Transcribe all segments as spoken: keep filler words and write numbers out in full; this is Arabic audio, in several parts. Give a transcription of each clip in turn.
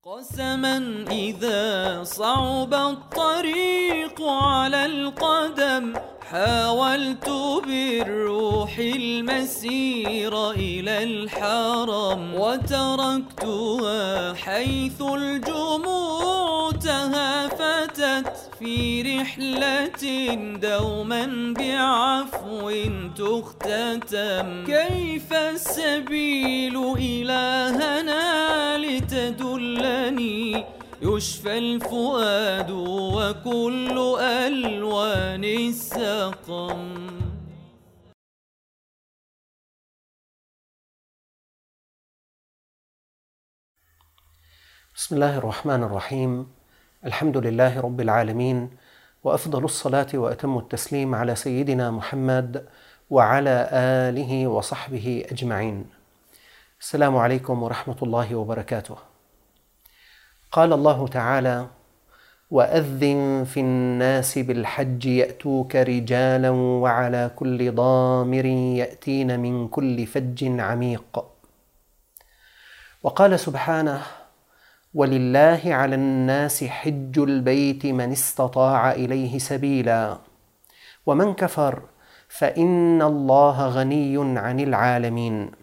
قسما إذا صعب الطريق على القدم حاولت بالروح المسير إلى الحرم، وتركتها حيث الجموع تهافتت في رحلة دوما بعفو تختتم. كيف السبيل إلهنا لتدلني؟ يشفى الفؤاد وكل ألوان السقم. بسم الله الرحمن الرحيم. الحمد لله رب العالمين، وأفضل الصلاة وأتم التسليم على سيدنا محمد وعلى آله وصحبه أجمعين. السلام عليكم ورحمة الله وبركاته. قال الله تعالى: وأذن في الناس بالحج يأتوك رجالا وعلى كل ضامر يأتين من كل فج عميق. وقال سبحانه: ولله على الناس حج البيت من استطاع إليه سبيلا ومن كفر فإن الله غني عن العالمين.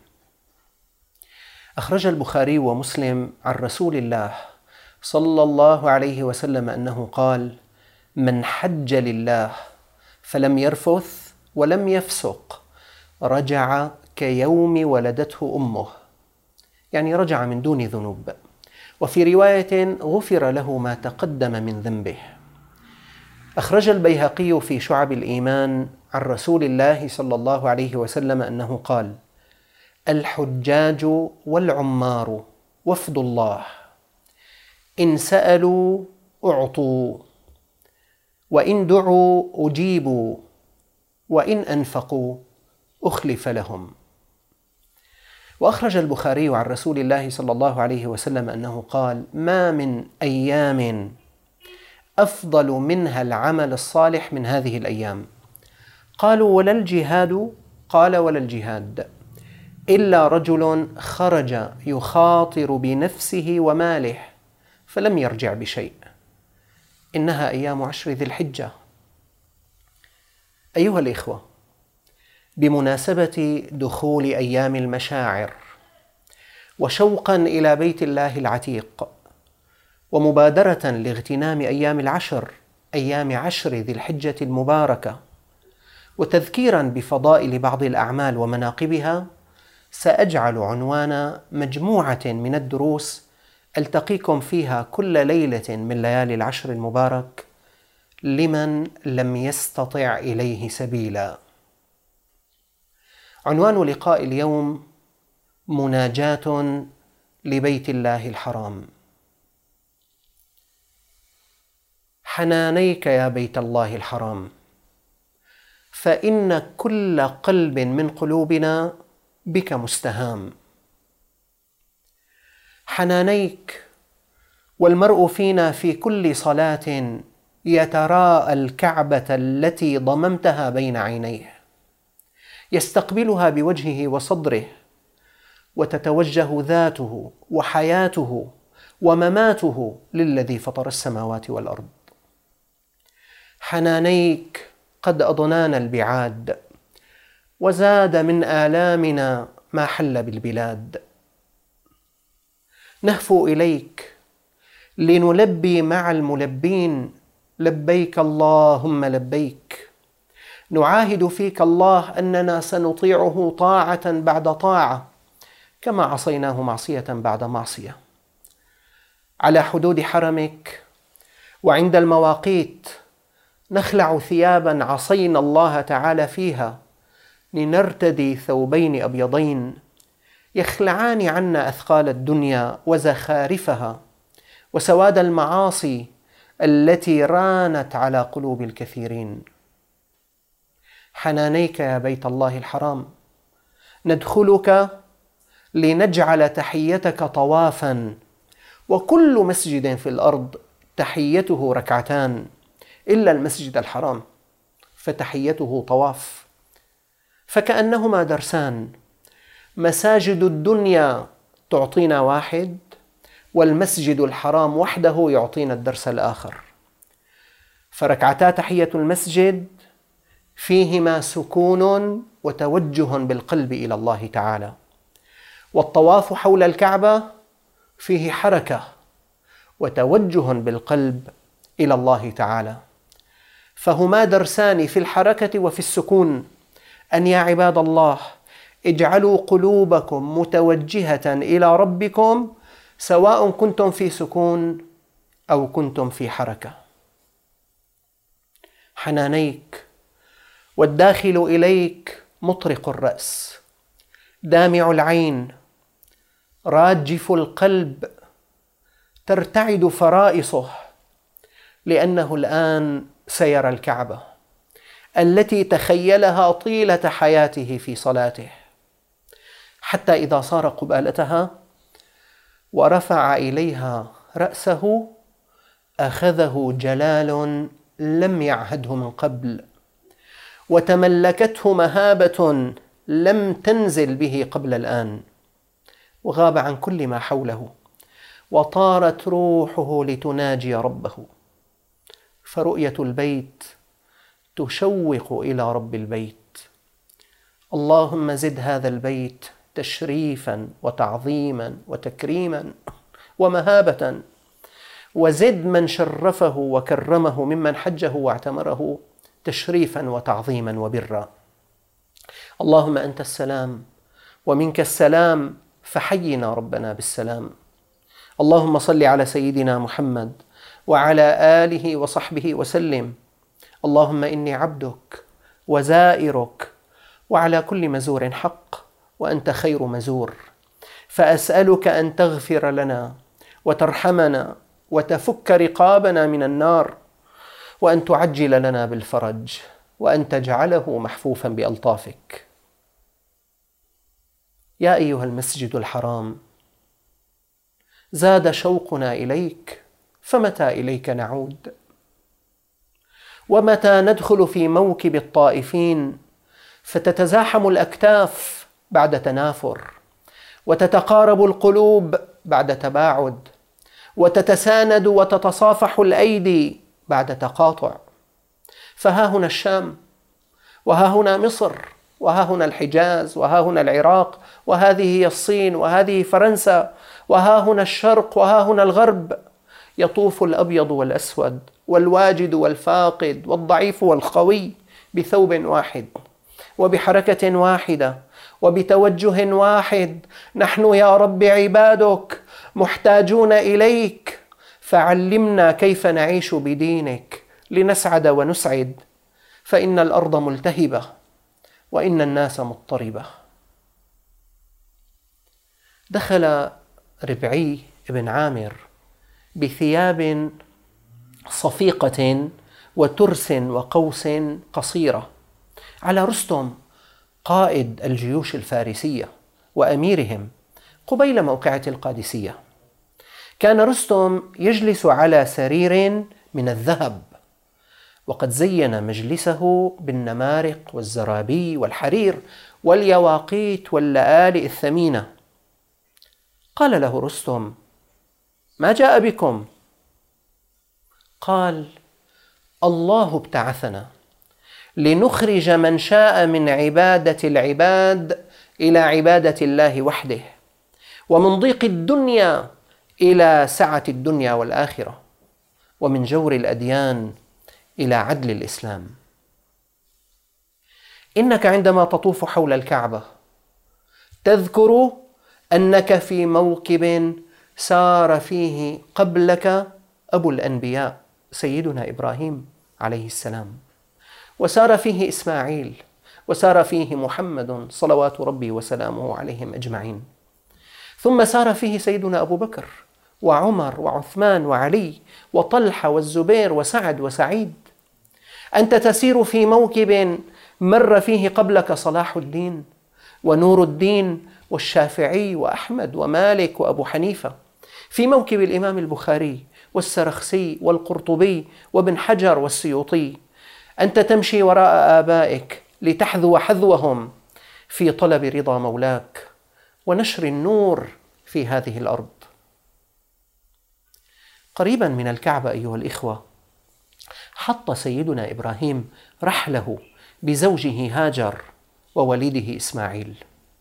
أخرج البخاري ومسلم عن رسول الله صلى الله عليه وسلم أنه قال: من حج لله فلم يرفث ولم يفسق رجع كيوم ولدته أمه، يعني رجع من دون ذنوب. وفي رواية: غفر له ما تقدم من ذنبه. أخرج البيهقي في شعب الإيمان عن رسول الله صلى الله عليه وسلم أنه قال: الحجاج والعمار وفد الله، إن سألوا أعطوا، وإن دعوا أجيبوا، وإن أنفقوا أخلف لهم. وأخرج البخاري عن رسول الله صلى الله عليه وسلم أنه قال: ما من أيام أفضل منها العمل الصالح من هذه الأيام. قالوا: ولا الجهاد؟ قال: ولا الجهاد إلا رجل خرج يخاطر بنفسه وماله فلم يرجع بشيء. إنها أيام عشر ذي الحجة. أيها الإخوة، بمناسبة دخول أيام المشاعر وشوقا إلى بيت الله العتيق، ومبادرة لاغتنام أيام العشر، أيام عشر ذي الحجة المباركة، وتذكيرا بفضائل بعض الأعمال ومناقبها، سأجعل عنوان مجموعة من الدروس ألتقيكم فيها كل ليلة من ليالي العشر المبارك: لمن لم يستطع إليه سبيلا. عنوان لقاء اليوم: مناجاة لبيت الله الحرام. حنانيك يا بيت الله الحرام، فإن كل قلب من قلوبنا بك مستهام. حنانيك، والمرء فينا في كل صلاة يتراءى الكعبة التي ضممتها بين عينيه، يستقبلها بوجهه وصدره، وتتوجه ذاته وحياته ومماته للذي فطر السماوات والأرض. حنانيك قد أضنانا البعاد، وزاد من آلامنا ما حل بالبلاد. نهفو إليك لنلبي مع الملبين: لبيك اللهم لبيك. نعاهد فيك الله أننا سنطيعه طاعة بعد طاعة، كما عصيناه معصية بعد معصية. على حدود حرمك وعند المواقيت نخلع ثيابا عصينا الله تعالى فيها، لنرتدي ثوبين أبيضين يخلعان عنا أثقال الدنيا وزخارفها وسواد المعاصي التي رانت على قلوب الكثيرين. حنانيك يا بيت الله الحرام، ندخلك لنجعل تحيتك طوافا، وكل مسجد في الأرض تحيته ركعتان إلا المسجد الحرام فتحيته طواف، فكأنهما درسان. مساجد الدنيا تعطينا واحد، والمسجد الحرام وحده يعطينا الدرس الآخر. فركعتا تحية المسجد فيهما سكون وتوجه بالقلب إلى الله تعالى، والطواف حول الكعبة فيه حركة وتوجه بالقلب إلى الله تعالى، فهما درسان في الحركة وفي السكون. أن يا عباد الله اجعلوا قلوبكم متوجهة إلى ربكم سواء كنتم في سكون أو كنتم في حركة. حنانيك والداخل إليك مطرق الرأس، دامع العين، راجف القلب، ترتعد فرائصه، لأنه الآن سيرى الكعبة التي تخيلها طيلة حياته في صلاته، حتى إذا صار قبالتها ورفع إليها رأسه أخذه جلال لم يعهده من قبل، وتملكته مهابة لم تنزل به قبل الآن، وغاب عن كل ما حوله، وطارت روحه لتناجي ربه. فرؤية البيت تشوق إلى رب البيت. اللهم زد هذا البيت تشريفا وتعظيما وتكريما ومهابة، وزد من شرفه وكرمه ممن حجه واعتمره تشريفا وتعظيما وبرا. اللهم أنت السلام ومنك السلام، فحينا ربنا بالسلام. اللهم صل على سيدنا محمد وعلى آله وصحبه وسلم. اللهم إني عبدك وزائرك، وعلى كل مزور حق، وأنت خير مزور، فأسألك أن تغفر لنا وترحمنا وتفك رقابنا من النار، وأن تعجل لنا بالفرج، وأن تجعله محفوفا بألطافك. يا أيها المسجد الحرام، زاد شوقنا إليك، فمتى إليك نعود؟ ومتى ندخل في موكب الطائفين فتتزاحم الأكتاف بعد تنافر، وتتقارب القلوب بعد تباعد، وتتساند وتتصافح الأيدي بعد تقاطع؟ فها هنا الشام، وها هنا مصر، وها هنا الحجاز، وها هنا العراق، وهذه هي الصين، وهذه فرنسا، وها هنا الشرق، وها هنا الغرب، يطوف الأبيض والأسود والواجد والفاقد والضعيف والقوي بثوب واحد وبحركة واحدة وبتوجه واحد. نحن يا رب عبادك محتاجون إليك، فعلمنا كيف نعيش بدينك لنسعد ونسعد، فإن الأرض ملتهبة وإن الناس مضطربة. دخل ربعي بن عامر بثياب صفيقة وترس وقوس قصيرة على رستم قائد الجيوش الفارسية وأميرهم قبيل موقعة القادسية. كان رستم يجلس على سرير من الذهب، وقد زين مجلسه بالنمارق والزرابي والحرير واليواقيت واللآلئ الثمينة. قال له رستم: ما جاء بكم؟ قال: الله ابتعثنا لنخرج من شاء من عبادة العباد إلى عبادة الله وحده، ومن ضيق الدنيا إلى سعة الدنيا والآخرة، ومن جور الأديان إلى عدل الإسلام. إنك عندما تطوف حول الكعبة تذكر أنك في موكب سار فيه قبلك أبو الأنبياء سيدنا إبراهيم عليه السلام، وسار فيه إسماعيل، وسار فيه محمد صلوات ربي وسلامه عليهم أجمعين، ثم سار فيه سيدنا أبو بكر وعمر وعثمان وعلي وطلحة والزبير وسعد وسعيد. أنت تسير في موكب مر فيه قبلك صلاح الدين ونور الدين والشافعي وأحمد ومالك وأبو حنيفة، في موكب الإمام البخاري والسرخسي والقرطبي وابن حجر والسيوطي. أنت تمشي وراء آبائك لتحذو حذوهم في طلب رضا مولاك ونشر النور في هذه الأرض. قريبا من الكعبة أيها الإخوة حط سيدنا إبراهيم رحله بزوجه هاجر ووليده إسماعيل.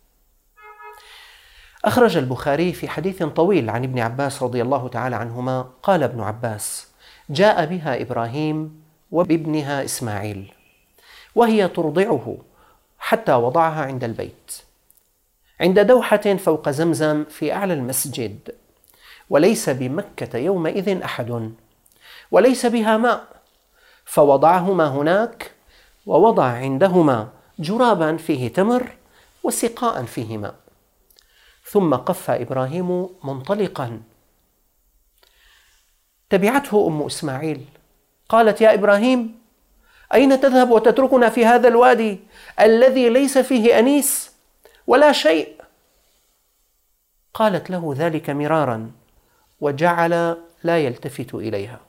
أخرج البخاري في حديث طويل عن ابن عباس رضي الله تعالى عنهما قال ابن عباس: جاء بها إبراهيم وبابنها إسماعيل وهي ترضعه حتى وضعها عند البيت عند دوحة فوق زمزم في أعلى المسجد، وليس بمكة يومئذ أحد وليس بها ماء، فوضعهما هناك ووضع عندهما جرابا فيه تمر وسقاء فيه ماء، ثم قف إبراهيم منطلقا. تبعته أم إسماعيل قالت: يا إبراهيم، أين تذهب وتتركنا في هذا الوادي الذي ليس فيه أنيس ولا شيء؟ قالت له ذلك مرارا وجعل لا يلتفت إليها،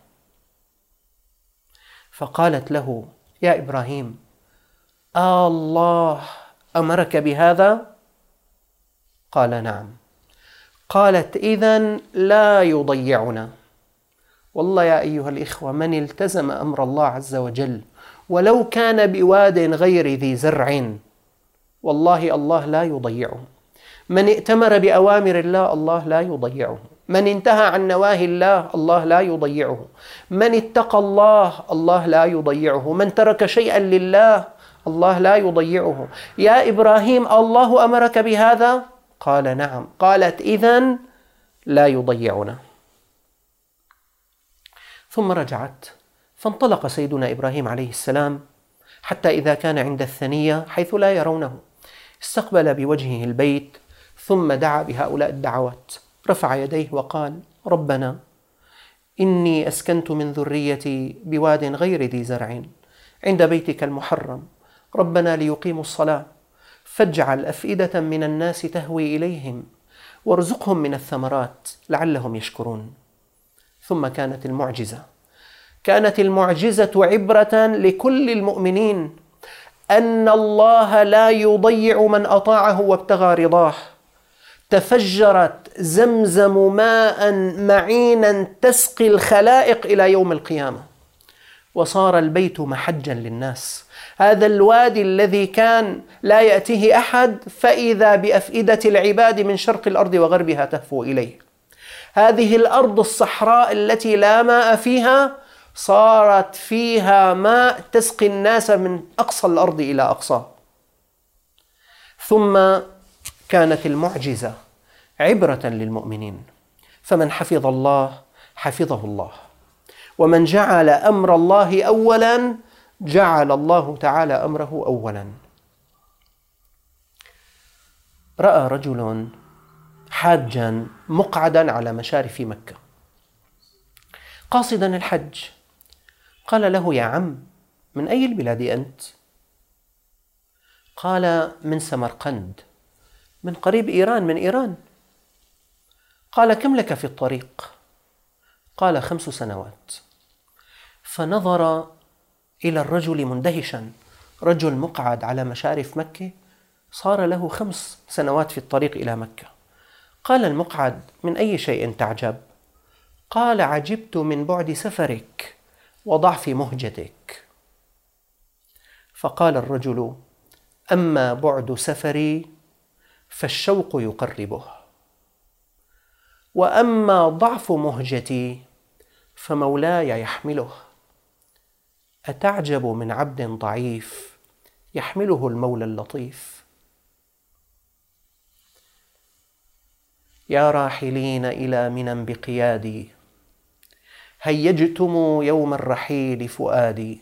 فقالت له: يا إبراهيم، آه الله أمرك بهذا؟ قال: نعم. قالت: إذن لا يضيعنا. والله يا أيها الإخوة، من التزم أمر الله عز وجل ولو كان بواد غير ذي زرع، والله الله لا يضيعه. من ائتمر بأوامر الله الله لا يضيعه. من انتهى عن نواهي الله الله لا يضيعه. من اتقى الله الله لا يضيعه. من ترك شيئا لله الله لا يضيعه. يا إبراهيم، الله أمرك بهذا؟ قال: نعم. قالت: إذن لا يضيعنا. ثم رجعت فانطلق سيدنا إبراهيم عليه السلام حتى إذا كان عند الثنية حيث لا يرونه استقبل بوجهه البيت، ثم دعا بهؤلاء الدعوات، رفع يديه وقال: ربنا إني أسكنت من ذريتي بواد غير ذي زرع عند بيتك المحرم، ربنا ليقيموا الصلاة فاجعل أفئدة من الناس تهوي إليهم وارزقهم من الثمرات لعلهم يشكرون. ثم كانت المعجزة كانت المعجزة عبرة لكل المؤمنين أن الله لا يضيع من أطاعه وابتغى رضاه. تفجرت زمزم ماء معينا تسقي الخلائق إلى يوم القيامة، وصار البيت محجا للناس. هذا الوادي الذي كان لا يأتيه أحد، فإذا بأفئدة العباد من شرق الأرض وغربها تهفو إليه. هذه الأرض الصحراء التي لا ماء فيها صارت فيها ماء تسقي الناس من أقصى الأرض إلى أقصى. ثم كانت المعجزة عبرة للمؤمنين، فمن حفظ الله حفظه الله، ومن جعل أمر الله أولا جعل الله تعالى أمره أولا. رأى رجل حاجا مقعدا على مشارف مكة قاصدا الحج، قال له: يا عم، من أي البلاد أنت؟ قال: من سمرقند، من قريب إيران، من إيران. قال: كم لك في الطريق؟ قال: خمس سنوات. فنظر إلى الرجل مندهشا، رجل مقعد على مشارف مكة صار له خمس سنوات في الطريق إلى مكة. قال المقعد: من أي شيء تعجب؟ قال: عجبت من بعد سفرك وضعف مهجتك. فقال الرجل: أما بعد سفري فالشوق يقربه، وأما ضعف مهجتي فمولاي يحمله. أتعجب من عبد ضعيف يحمله المولى اللطيف. يا راحلين إلى منى بقيادي، هيجتم يوم الرحيل فؤادي،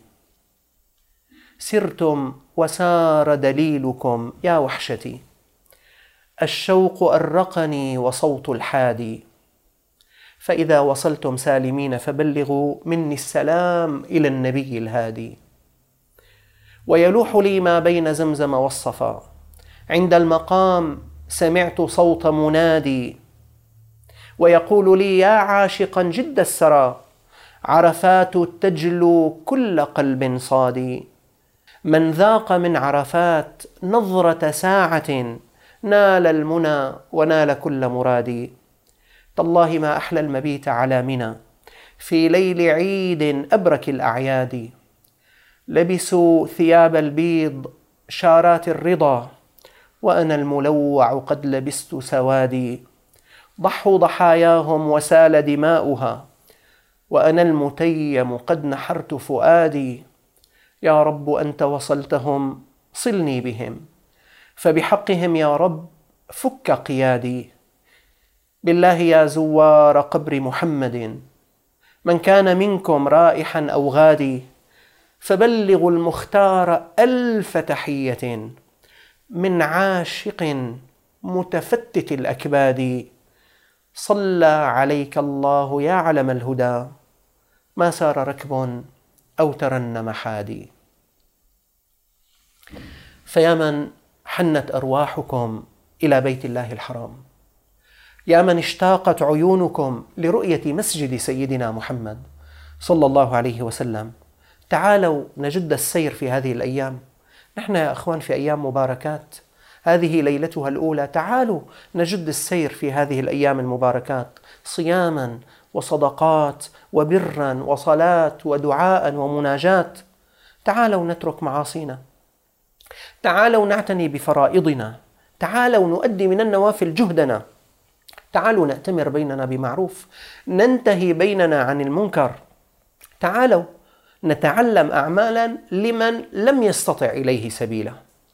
سرتم وسار دليلكم يا وحشتي، الشوق أرقني وصوت الحادي، فإذا وصلتم سالمين فبلغوا مني السلام إلى النبي الهادي. ويلوح لي ما بين زمزم والصفا، عند المقام سمعت صوت منادي ويقول لي: يا عاشقا جد السرى، عرفات تجلو كل قلب صادي. من ذاق من عرفات نظرة ساعة نال المنى ونال كل مرادي. تالله ما أحلى المبيت على منى في ليل عيد أبرك الأعياد، لبسوا ثياب البيض شارات الرضا، وأنا الملوع قد لبست سوادي. ضحوا ضحاياهم وسال دماؤها، وأنا المتيم قد نحرت فؤادي. يا رب أنت وصلتهم صلني بهم، فبحقهم يا رب فك قيادي. بالله يا زوار قبر محمد، من كان منكم رائحا أو غادي، فبلغوا المختار ألف تحية من عاشق متفتت الأكباد. صلى عليك الله يا علم الهدى، ما سار ركب أو ترنم حادي. فيا من حنت أرواحكم إلى بيت الله الحرام، يا من اشتاقت عيونكم لرؤية مسجد سيدنا محمد صلى الله عليه وسلم، تعالوا نجد السير في هذه الأيام. نحن يا أخوان في أيام مباركات، هذه ليلتها الأولى. تعالوا نجد السير في هذه الأيام المباركات، صياما وصدقات وبرا وصلاة ودعاء ومناجات. تعالوا نترك معاصينا، تعالوا نعتني بفرائضنا، تعالوا نؤدي من النوافل جهدنا، تعالوا نأتمر بيننا بمعروف، ننتهي بيننا عن المنكر، تعالوا نتعلم أعمالا لمن لم يستطع إليه سبيلا.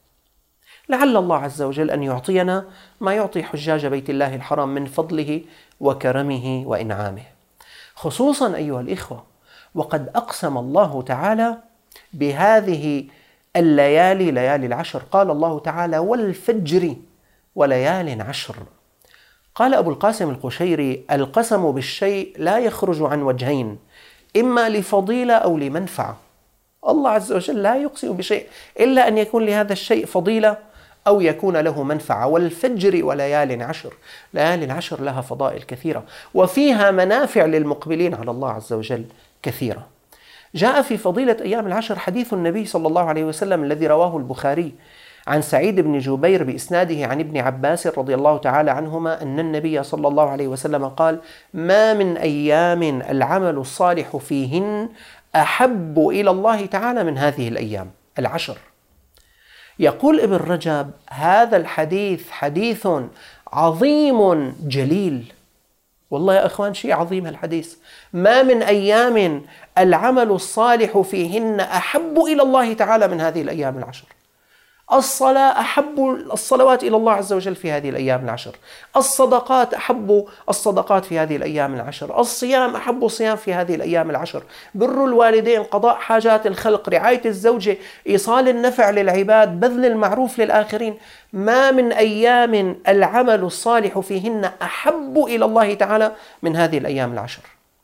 لعل الله عز وجل أن يعطينا ما يعطي حجاج بيت الله الحرام من فضله وكرمه وإنعامه، خصوصا أيها الإخوة وقد أقسم الله تعالى بهذه الليالي، ليالي العشر. قال الله تعالى: والفجر وليال عشر. قال أبو القاسم القشيري: القسم بالشيء لا يخرج عن وجهين، إما لفضيلة أو لمنفعة. الله عز وجل لا يقسم بشيء إلا أن يكون لهذا الشيء فضيلة أو يكون له منفعة. والفجر وليال عشر، ليالي العشر لها فضائل كثيرة وفيها منافع للمقبلين على الله عز وجل كثيرة. جاء في فضيلة أيام العشر حديث النبي صلى الله عليه وسلم الذي رواه البخاري عن سعيد بن جبير بإسناده عن ابن عباس رضي الله تعالى عنهما أن النبي صلى الله عليه وسلم قال: ما من أيام العمل الصالح فيهن أحب إلى الله تعالى من هذه الأيام العشر. يقول ابن رجب: هذا الحديث حديث عظيم جليل. والله يا أخوان شيء عظيم الحديث. ما من أيام العمل الصالح فيهن أحب إلى الله تعالى من هذه الأيام العشر. الصلاة أحب الصلوات إلى الله عز وجل في هذه الأيام العشر، الصدقات أحب الصدقات في هذه الأيام العشر، الصيام أحب الصيام في هذه الأيام العشر، بر الوالدين، قضاء حاجات الخلق، رعاية الزوجة، إيصال النفع للعباد، بذل المعروف للآخرين. ما من أيام العمل الصالح فيهن أحب إلى الله تعالى من هذه الأيام العشر.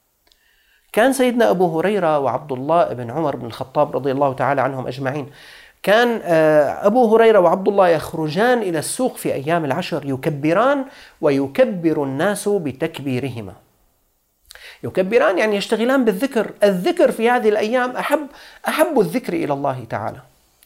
كان سيدنا أبو هريرة وعبد الله بن عمر بن الخطاب رضي الله تعالى عنهم أجمعين، كان أبو هريرة وعبد الله يخرجان إلى السوق في أيام العشر يكبران ويكبر الناس بتكبيرهما. يكبران يعني يشتغلان بالذكر. الذكر في هذه الأيام أحب أحب الذكر إلى الله تعالى.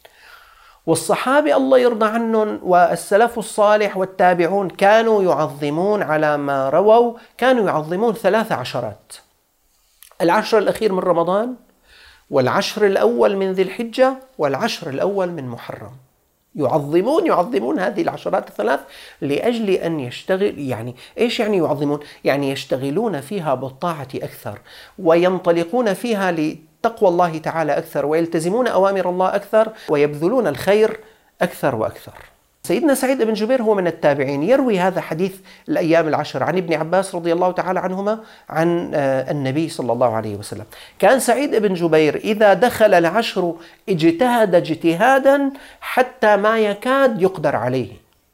والصحابة الله يرضى عنهم والسلف الصالح والتابعون كانوا يعظمون على ما رووا، كانوا يعظمون ثلاث عشرات: العشر الأخير من رمضان، والعشر الأول من ذي الحجة، والعشر الأول من محرم. يعظمون يعظمون هذه العشرات الثلاث لأجل أن يشتغل. يعني إيش يعني يعظمون؟ يعني يشتغلون فيها بالطاعة أكثر، وينطلقون فيها لتقوى الله تعالى أكثر، ويلتزمون أوامر الله أكثر، ويبذلون الخير أكثر وأكثر. سيدنا سعيد بن جبير هو من التابعين، يروي هذا حديث الأيام العشر عن ابن عباس رضي الله تعالى عنهما عن النبي صلى الله عليه وسلم. كان سعيد بن جبير إذا دخل العشر اجتهد اجتهادا حتى ما يكاد يقدر عليه.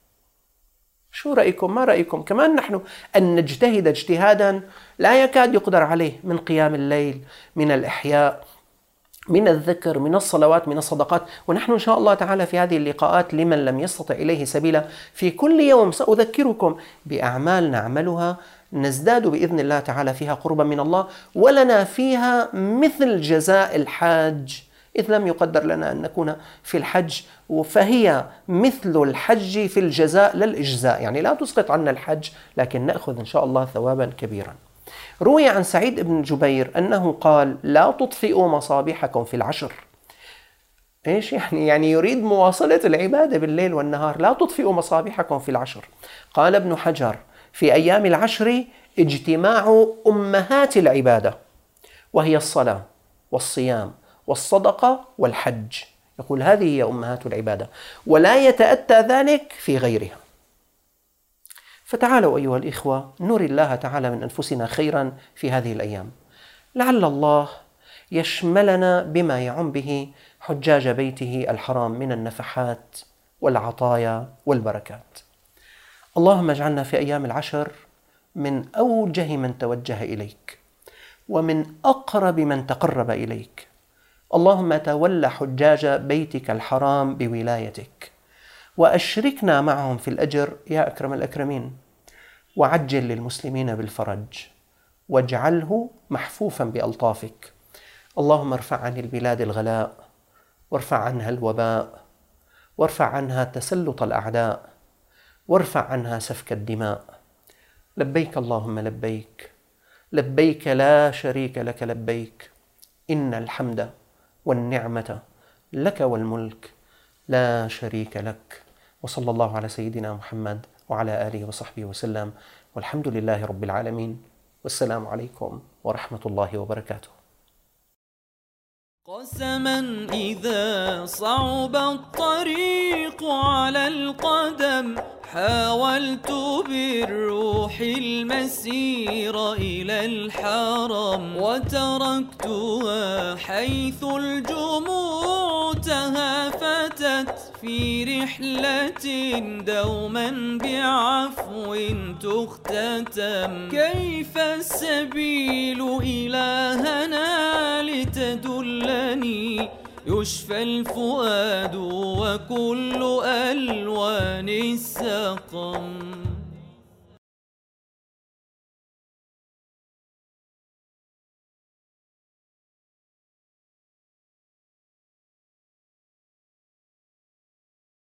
شو رأيكم؟ ما رأيكم كمان نحن أن نجتهد اجتهادا لا يكاد يقدر عليه، من قيام الليل، من الإحياء، من الذكر، من الصلوات، من الصدقات. ونحن إن شاء الله تعالى في هذه اللقاءات لمن لم يستطع إليه سبيلا في كل يوم سأذكركم بأعمال نعملها نزداد بإذن الله تعالى فيها قربا من الله، ولنا فيها مثل جزاء الحاج إذ لم يقدر لنا أن نكون في الحج، فهي مثل الحج في الجزاء لا الإجزاء، يعني لا تسقط عنا الحج لكن نأخذ إن شاء الله ثوابا كبيرا. روي عن سعيد بن جبير أنه قال: لا تطفئوا مصابيحكم في العشر. إيش يعني؟ يعني يريد مواصلة العبادة بالليل والنهار. لا تطفئوا مصابيحكم في العشر. قال ابن حجر: في أيام العشر اجتماع أمهات العبادة، وهي الصلاة والصيام والصدقة والحج. يقول هذه هي أمهات العبادة، ولا يتأتى ذلك في غيرها. فتعالوا أيها الإخوة نري الله تعالى من أنفسنا خيرا في هذه الأيام، لعل الله يشملنا بما يعم به حجاج بيته الحرام من النفحات والعطايا والبركات. اللهم اجعلنا في أيام العشر من أوجه من توجه إليك، ومن أقرب من تقرب إليك. اللهم تولى حجاج بيتك الحرام بولايتك، وأشركنا معهم في الأجر يا أكرم الأكرمين، وعجل للمسلمين بالفرج، واجعله محفوفا بألطافك. اللهم ارفع عن البلاد الغلاء، وارفع عنها الوباء، وارفع عنها تسلط الأعداء، وارفع عنها سفك الدماء. لبيك اللهم لبيك، لبيك لا شريك لك لبيك، إن الحمد والنعمة لك والملك لا شريك لك. وصلى الله على سيدنا محمد وعلى آله وصحبه وسلم، والحمد لله رب العالمين، والسلام عليكم ورحمة الله وبركاته. قسما إذا صعب الطريق على القدم، حاولت بالروح المسير إلى الحرم، وتركتها حيث الجموع تهافتت في رحلة دوما بعفو تختتم. كيف السبيل إلهنا لتدلني، يشفى الفؤاد وكل ألوان السقم.